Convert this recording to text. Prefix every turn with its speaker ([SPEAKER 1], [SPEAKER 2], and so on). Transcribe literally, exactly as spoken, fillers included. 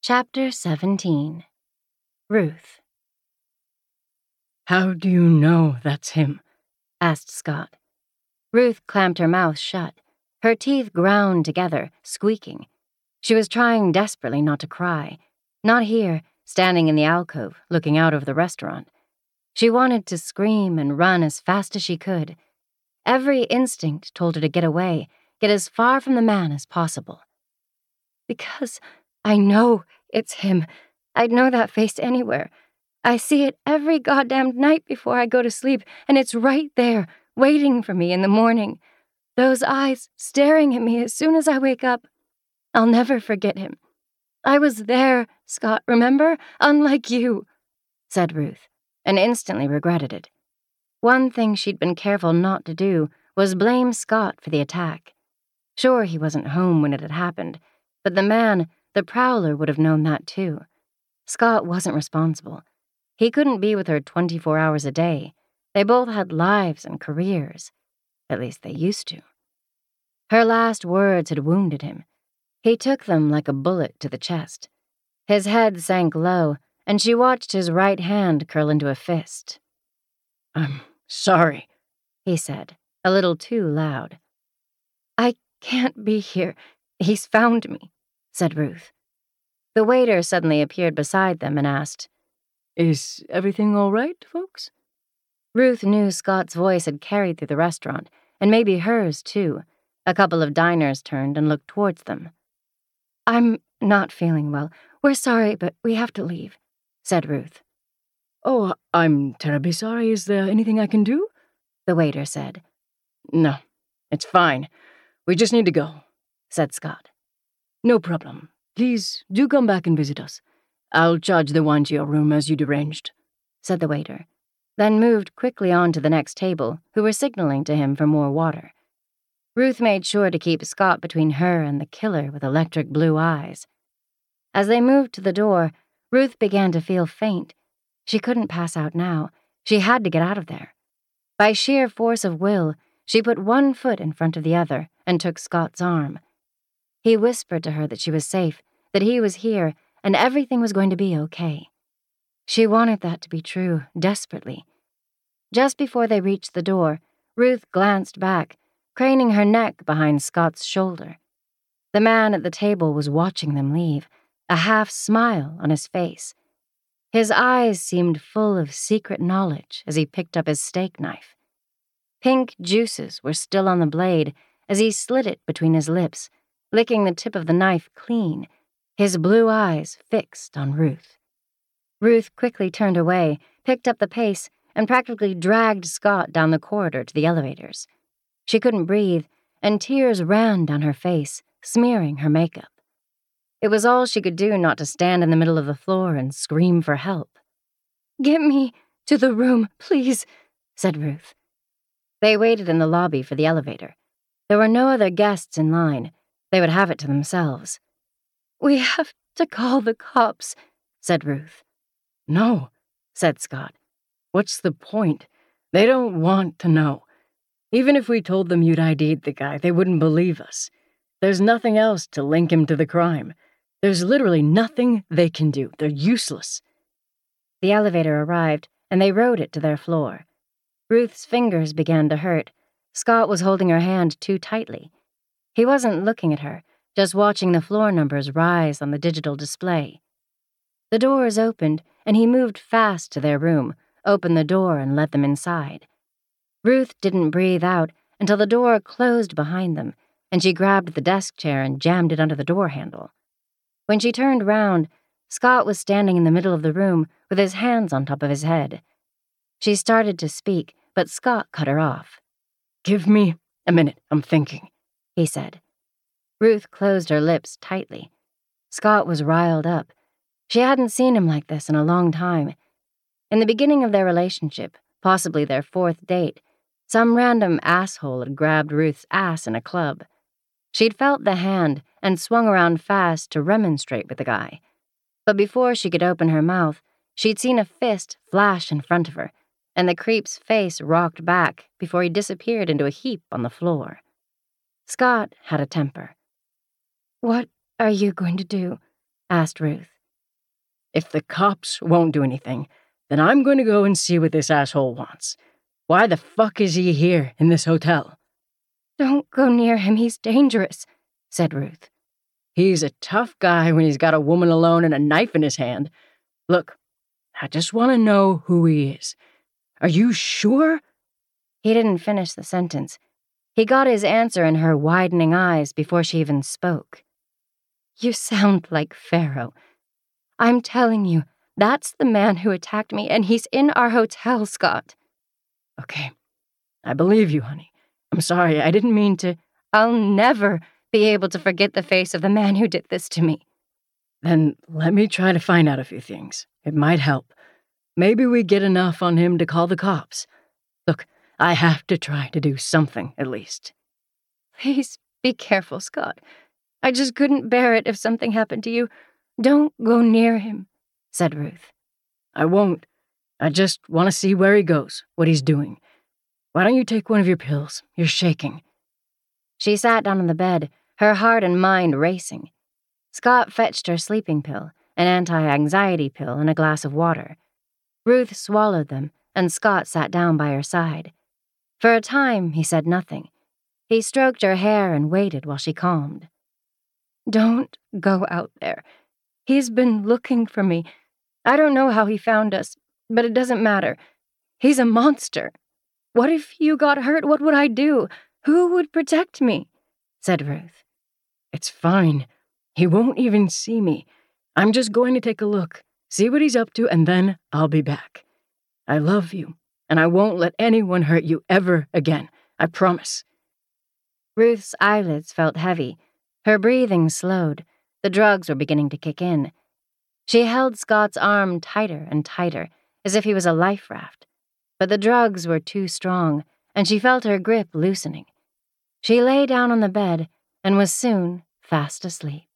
[SPEAKER 1] Chapter seventeen. Ruth.
[SPEAKER 2] "How do you know that's him?"
[SPEAKER 1] asked Scott. Ruth clamped her mouth shut. Her teeth ground together, squeaking. She was trying desperately not to cry. Not here, standing in the alcove, looking out over the restaurant. She wanted to scream and run as fast as she could. Every instinct told her to get away, get as far from the man as possible. Because I know it's him. I'd know that face anywhere. I see it every goddamned night before I go to sleep, and it's right there, waiting for me in the morning. Those eyes staring at me as soon as I wake up. I'll never forget him. I was there, Scott, remember? Unlike you, said Ruth, and instantly regretted it. One thing she'd been careful not to do was blame Scott for the attack. Sure, he wasn't home when it had happened, but the man, the prowler, would have known that too. Scott wasn't responsible. He couldn't be with her twenty-four hours a day. They both had lives and careers. At least they used to. Her last words had wounded him. He took them like a bullet to the chest. His head sank low, and she watched his right hand curl into a fist.
[SPEAKER 2] "I'm sorry,"
[SPEAKER 1] he said, a little too loud. "I can't be here. He's found me," said Ruth. The waiter suddenly appeared beside them and asked,
[SPEAKER 2] "Is everything all right, folks?"
[SPEAKER 1] Ruth knew Scott's voice had carried through the restaurant, and maybe hers, too. A couple of diners turned and looked towards them. "I'm not feeling well. We're sorry, but we have to leave," said Ruth.
[SPEAKER 2] "Oh, I'm terribly sorry. Is there anything I can do?"
[SPEAKER 1] the waiter said.
[SPEAKER 2] "No, it's fine. We just need to go,"
[SPEAKER 1] said Scott.
[SPEAKER 2] "No problem. Please do come back and visit us. I'll charge the wine to your room as you'd arranged,"
[SPEAKER 1] said the waiter, then moved quickly on to the next table, who were signaling to him for more water. Ruth made sure to keep Scott between her and the killer with electric blue eyes. As they moved to the door, Ruth began to feel faint. She couldn't pass out now. She had to get out of there. By sheer force of will, she put one foot in front of the other and took Scott's arm. He whispered to her that she was safe, that he was here, and everything was going to be okay. She wanted that to be true, desperately. Just before they reached the door, Ruth glanced back, craning her neck behind Scott's shoulder. The man at the table was watching them leave, a half smile on his face. His eyes seemed full of secret knowledge as he picked up his steak knife. Pink juices were still on the blade as he slid it between his lips, licking the tip of the knife clean, his blue eyes fixed on Ruth. Ruth quickly turned away, picked up the pace, and practically dragged Scott down the corridor to the elevators. She couldn't breathe, and tears ran down her face, smearing her makeup. It was all she could do not to stand in the middle of the floor and scream for help. "Get me to the room, please," said Ruth. They waited in the lobby for the elevator. There were no other guests in line. They would have it to themselves. "We have to call the cops," said Ruth.
[SPEAKER 2] "No," said Scott. "What's the point? They don't want to know. Even if we told them you'd I D'd the guy, they wouldn't believe us. There's nothing else to link him to the crime. There's literally nothing they can do. They're useless."
[SPEAKER 1] The elevator arrived, and they rode it to their floor. Ruth's fingers began to hurt. Scott was holding her hand too tightly. He wasn't looking at her, just watching the floor numbers rise on the digital display. The doors opened, and he moved fast to their room, opened the door and let them inside. Ruth didn't breathe out until the door closed behind them, and she grabbed the desk chair and jammed it under the door handle. When she turned round, Scott was standing in the middle of the room with his hands on top of his head. She started to speak, but Scott cut her off.
[SPEAKER 2] "Give me a minute, I'm thinking,"
[SPEAKER 1] he said. Ruth closed her lips tightly. Scott was riled up. She hadn't seen him like this in a long time. In the beginning of their relationship, possibly their fourth date, some random asshole had grabbed Ruth's ass in a club. She'd felt the hand and swung around fast to remonstrate with the guy. But before she could open her mouth, she'd seen a fist flash in front of her, and the creep's face rocked back before he disappeared into a heap on the floor. Scott had a temper. "What are you going to do?" asked Ruth.
[SPEAKER 2] If the cops won't do anything, then I'm going to go and see what this asshole wants. Why the fuck is he here in this hotel?
[SPEAKER 1] Don't go near him, he's dangerous, said Ruth.
[SPEAKER 2] He's a tough guy when he's got a woman alone and a knife in his hand. Look, I just want to know who he is. Are you sure?
[SPEAKER 1] He didn't finish the sentence. He got his answer in her widening eyes before she even spoke. You sound like Pharaoh. I'm telling you, that's the man who attacked me, and he's in our hotel, Scott.
[SPEAKER 2] Okay, I believe you, honey. I'm sorry, I didn't mean to.
[SPEAKER 1] I'll never be able to forget the face of the man who did this to me.
[SPEAKER 2] Then let me try to find out a few things. It might help. Maybe we get enough on him to call the cops. Look, I have to try to do something, at least.
[SPEAKER 1] Please be careful, Scott. I just couldn't bear it if something happened to you. Don't go near him, said Ruth.
[SPEAKER 2] I won't. I just want to see where he goes, what he's doing. Why don't you take one of your pills? You're shaking.
[SPEAKER 1] She sat down on the bed, her heart and mind racing. Scott fetched her sleeping pill, an anti-anxiety pill, and a glass of water. Ruth swallowed them, and Scott sat down by her side. For a time, he said nothing. He stroked her hair and waited while she calmed. Don't go out there. He's been looking for me. I don't know how he found us, but it doesn't matter. He's a monster. What if you got hurt? What would I do? Who would protect me? Said Ruth.
[SPEAKER 2] It's fine. He won't even see me. I'm just going to take a look, see what he's up to, and then I'll be back. I love you, and I won't let anyone hurt you ever again. I promise.
[SPEAKER 1] Ruth's eyelids felt heavy. Her breathing slowed. The drugs were beginning to kick in. She held Scott's arm tighter and tighter, as if he was a life raft. But the drugs were too strong, and she felt her grip loosening. She lay down on the bed and was soon fast asleep.